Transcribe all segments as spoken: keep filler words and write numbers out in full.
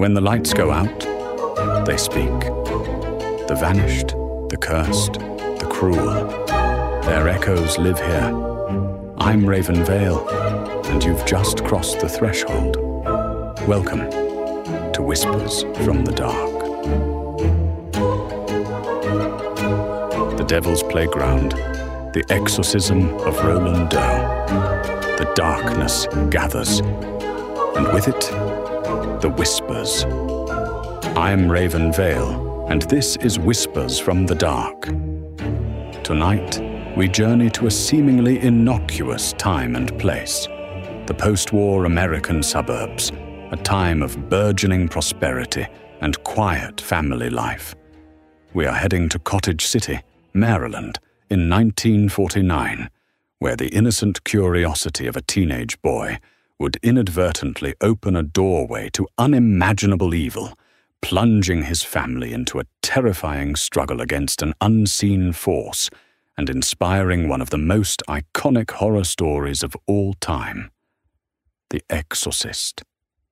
When the lights go out, they speak. The vanished, the cursed, the cruel. Their echoes live here. I'm Raven Vale, and you've just crossed the threshold. Welcome to Whispers from the Dark. The Devil's Playground, the exorcism of Roland Doe. The darkness gathers, and with it, the whispers. I'm Raven Vale, and this is Whispers from the Dark. Tonight, we journey to a seemingly innocuous time and place, the post-war American suburbs, a time of burgeoning prosperity and quiet family life. We are heading to Cottage City, Maryland, in nineteen forty-nine, where the innocent curiosity of a teenage boy would inadvertently open a doorway to unimaginable evil, plunging his family into a terrifying struggle against an unseen force and inspiring one of the most iconic horror stories of all time, The Exorcist.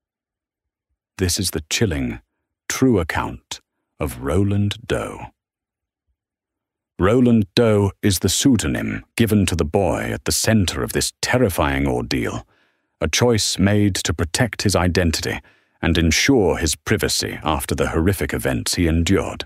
This is the chilling, true account of Roland Doe. Roland Doe is the pseudonym given to the boy at the center of this terrifying ordeal, a choice made to protect his identity and ensure his privacy after the horrific events he endured.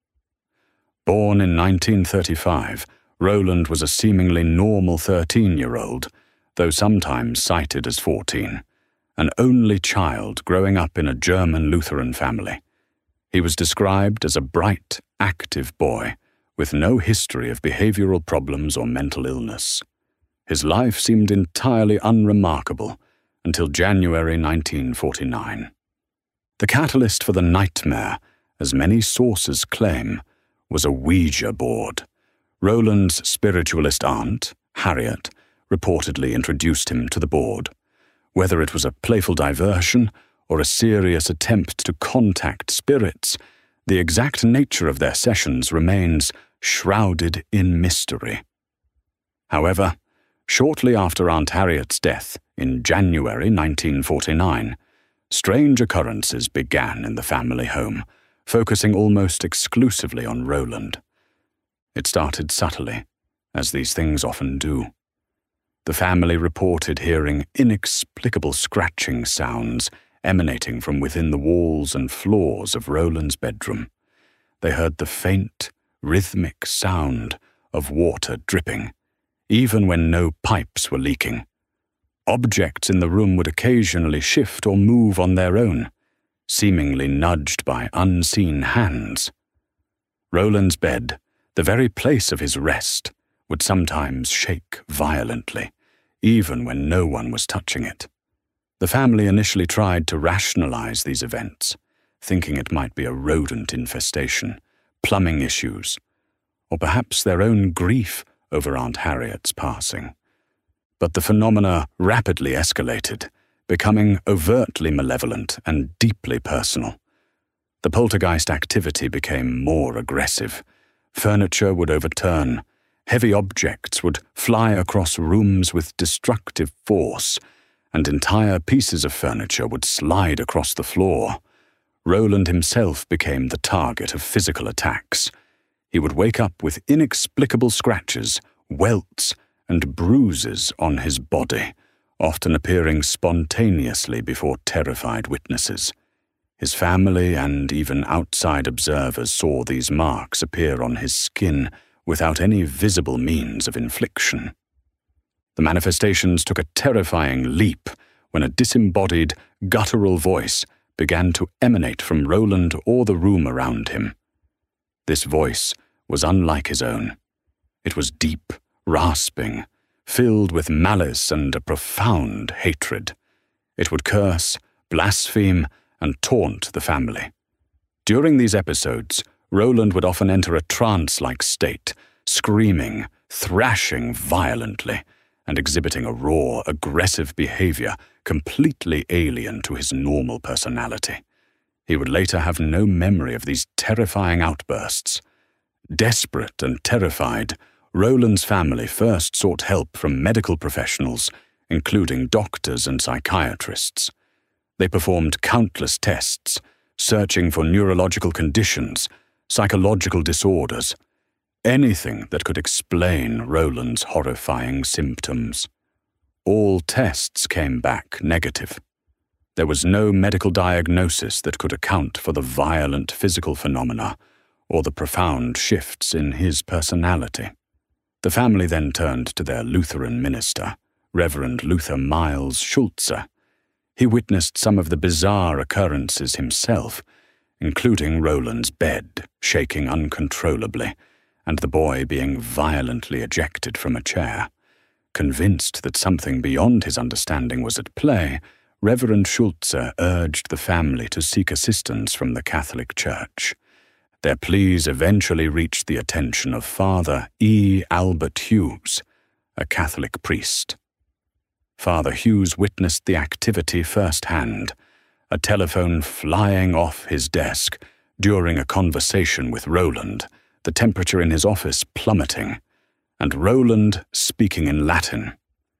Born in nineteen thirty-five, Roland was a seemingly normal thirteen-year-old, though sometimes cited as fourteen, an only child growing up in a German Lutheran family. He was described as a bright, active boy, with no history of behavioral problems or mental illness. His life seemed entirely unremarkable until January nineteen forty-nine. The catalyst for the nightmare, as many sources claim, was a Ouija board. Roland's spiritualist aunt, Harriet, reportedly introduced him to the board. Whether it was a playful diversion or a serious attempt to contact spirits, the exact nature of their sessions remains shrouded in mystery. However, shortly after Aunt Harriet's death in January nineteen forty-nine, strange occurrences began in the family home, focusing almost exclusively on Roland. It started subtly, as these things often do. The family reported hearing inexplicable scratching sounds emanating from within the walls and floors of Roland's bedroom. They heard the faint, rhythmic sound of water dripping, even when no pipes were leaking. Objects in the room would occasionally shift or move on their own, seemingly nudged by unseen hands. Roland's bed, the very place of his rest, would sometimes shake violently, even when no one was touching it. The family initially tried to rationalize these events, thinking it might be a rodent infestation, plumbing issues, or perhaps their own grief over Aunt Harriet's passing. But the phenomena rapidly escalated, becoming overtly malevolent and deeply personal. The poltergeist activity became more aggressive. Furniture would overturn, heavy objects would fly across rooms with destructive force, and entire pieces of furniture would slide across the floor. Roland himself became the target of physical attacks. He would wake up with inexplicable scratches, welts, and bruises on his body, often appearing spontaneously before terrified witnesses. His family and even outside observers saw these marks appear on his skin without any visible means of infliction. The manifestations took a terrifying leap when a disembodied, guttural voice began to emanate from Roland or the room around him. This voice was unlike his own. It was deep, rasping, filled with malice and a profound hatred. It would curse, blaspheme, and taunt the family. During these episodes, Roland would often enter a trance-like state, screaming, thrashing violently, and exhibiting a raw, aggressive behavior completely alien to his normal personality. He would later have no memory of these terrifying outbursts. Desperate and terrified, Roland's family first sought help from medical professionals, including doctors and psychiatrists. They performed countless tests, searching for neurological conditions, psychological disorders, anything that could explain Roland's horrifying symptoms. All tests came back negative. There was no medical diagnosis that could account for the violent physical phenomena or the profound shifts in his personality. The family then turned to their Lutheran minister, Reverend Luther Miles Schulze. He witnessed some of the bizarre occurrences himself, including Roland's bed shaking uncontrollably and the boy being violently ejected from a chair. Convinced that something beyond his understanding was at play, Reverend Schulze urged the family to seek assistance from the Catholic Church. Their pleas eventually reached the attention of Father E. Albert Hughes, a Catholic priest. Father Hughes witnessed the activity firsthand, a telephone flying off his desk during a conversation with Roland, the temperature in his office plummeting, and Roland speaking in Latin.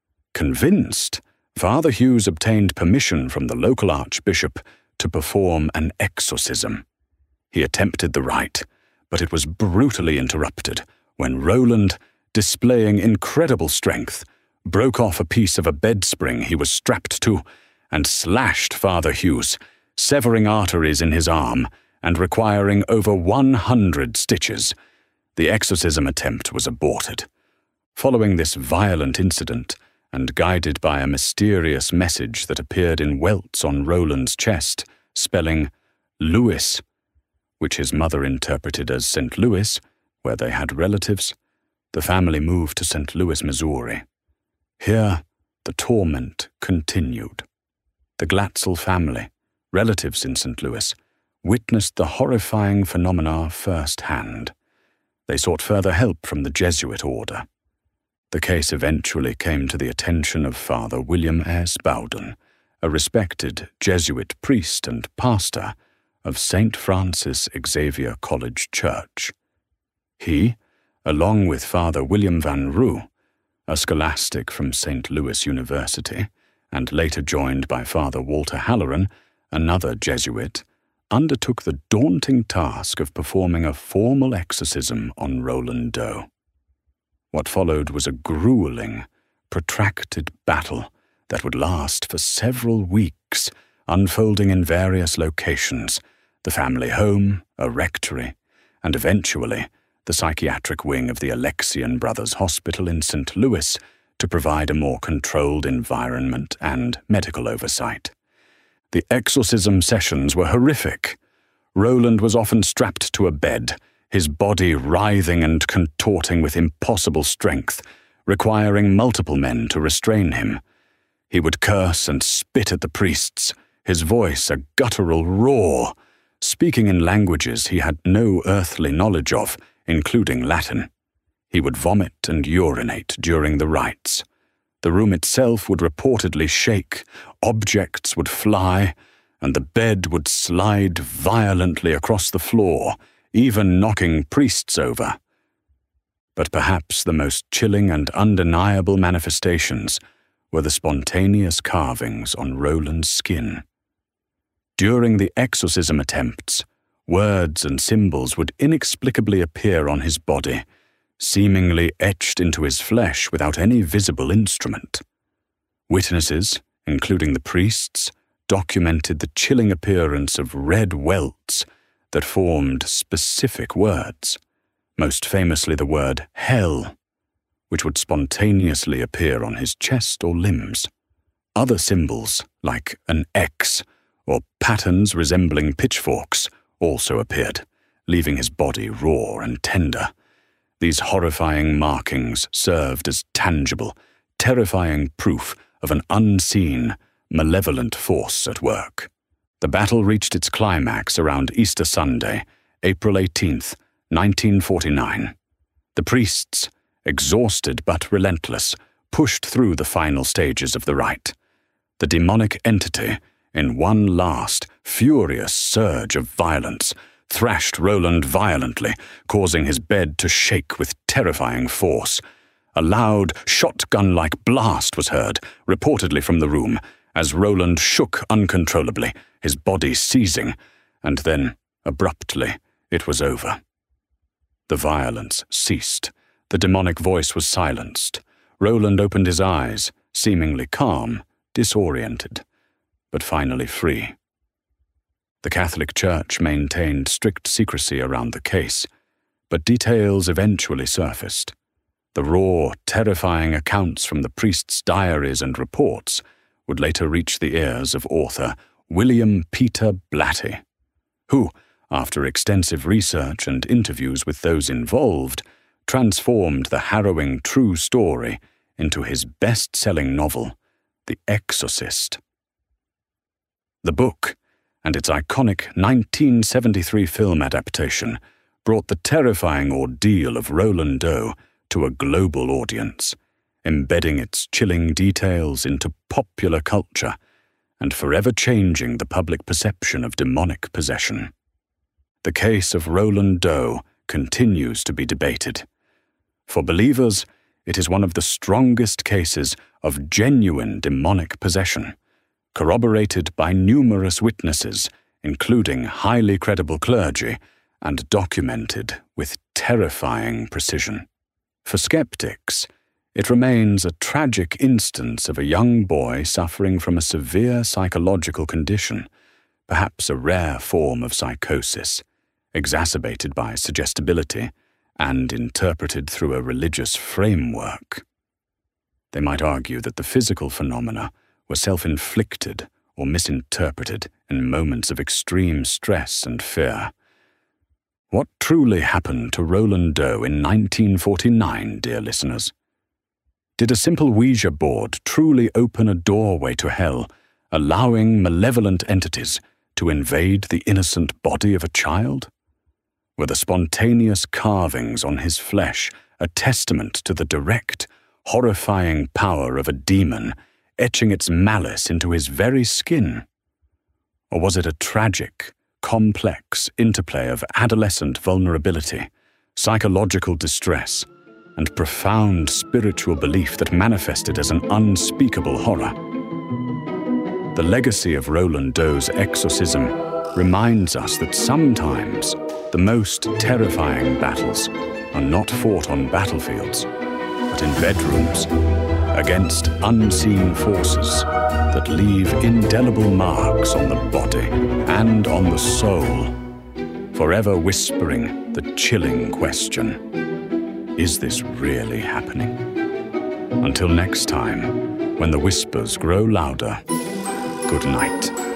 Convinced, Father Hughes obtained permission from the local archbishop to perform an exorcism. He attempted the rite, but it was brutally interrupted when Roland, displaying incredible strength, broke off a piece of a bed spring he was strapped to and slashed Father Hughes, severing arteries in his arm and requiring over one hundred stitches. The exorcism attempt was aborted. Following this violent incident, and guided by a mysterious message that appeared in welts on Roland's chest, spelling Louis, which his mother interpreted as Saint Louis, where they had relatives, the family moved to Saint Louis, Missouri. Here, the torment continued. The Glatzel family, relatives in Saint Louis, witnessed the horrifying phenomena firsthand. They sought further help from the Jesuit order. The case eventually came to the attention of Father William S. Bowden, a respected Jesuit priest and pastor of Saint Francis Xavier College Church. He, along with Father William Van Roo, a scholastic from Saint Louis University, and later joined by Father Walter Halloran, another Jesuit, undertook the daunting task of performing a formal exorcism on Roland Doe. What followed was a grueling, protracted battle that would last for several weeks, unfolding in various locations, the family home, a rectory, and eventually the psychiatric wing of the Alexian Brothers Hospital in Saint Louis to provide a more controlled environment and medical oversight. The exorcism sessions were horrific. Roland was often strapped to a bed, his body writhing and contorting with impossible strength, requiring multiple men to restrain him. He would curse and spit at the priests, his voice a guttural roar, speaking in languages he had no earthly knowledge of, including Latin. He would vomit and urinate during the rites. The room itself would reportedly shake, objects would fly, and the bed would slide violently across the floor, even knocking priests over. But perhaps the most chilling and undeniable manifestations were the spontaneous carvings on Roland's skin. During the exorcism attempts, words and symbols would inexplicably appear on his body, seemingly etched into his flesh without any visible instrument. Witnesses, including the priests, documented the chilling appearance of red welts that formed specific words, most famously the word hell, which would spontaneously appear on his chest or limbs. Other symbols, like an X, or patterns resembling pitchforks, also appeared, leaving his body raw and tender. These horrifying markings served as tangible, terrifying proof of an unseen, malevolent force at work. The battle reached its climax around Easter Sunday, April eighteenth, nineteen forty-nine. The priests, exhausted but relentless, pushed through the final stages of the rite. The demonic entity, in one last, furious surge of violence, thrashed Roland violently, causing his bed to shake with terrifying force. A loud, shotgun-like blast was heard, reportedly from the room, as Roland shook uncontrollably, his body seizing, and then, abruptly, it was over. The violence ceased. The demonic voice was silenced. Roland opened his eyes, seemingly calm, disoriented, but finally free. The Catholic Church maintained strict secrecy around the case, but details eventually surfaced. The raw, terrifying accounts from the priest's diaries and reports would later reach the ears of author William Peter Blatty, who, after extensive research and interviews with those involved, transformed the harrowing true story into his best-selling novel, The Exorcist. The book, and its iconic nineteen seventy-three film adaptation, brought the terrifying ordeal of Roland Doe to a global audience, embedding its chilling details into popular culture and forever changing the public perception of demonic possession. The case of Roland Doe continues to be debated. For believers, it is one of the strongest cases of genuine demonic possession, corroborated by numerous witnesses, including highly credible clergy, and documented with terrifying precision. For skeptics, it remains a tragic instance of a young boy suffering from a severe psychological condition, perhaps a rare form of psychosis, exacerbated by suggestibility and interpreted through a religious framework. They might argue that the physical phenomena were self-inflicted or misinterpreted in moments of extreme stress and fear. What truly happened to Roland Doe in nineteen forty-nine, dear listeners? Did a simple Ouija board truly open a doorway to hell, allowing malevolent entities to invade the innocent body of a child? Were the spontaneous carvings on his flesh a testament to the direct, horrifying power of a demon, etching its malice into his very skin? Or was it a tragic, complex interplay of adolescent vulnerability, psychological distress, and profound spiritual belief that manifested as an unspeakable horror? The legacy of Roland Doe's exorcism reminds us that sometimes the most terrifying battles are not fought on battlefields, but in bedrooms, against unseen forces that leave indelible marks on the body and on the soul, forever whispering the chilling question, is this really happening? Until next time, when the whispers grow louder, good night.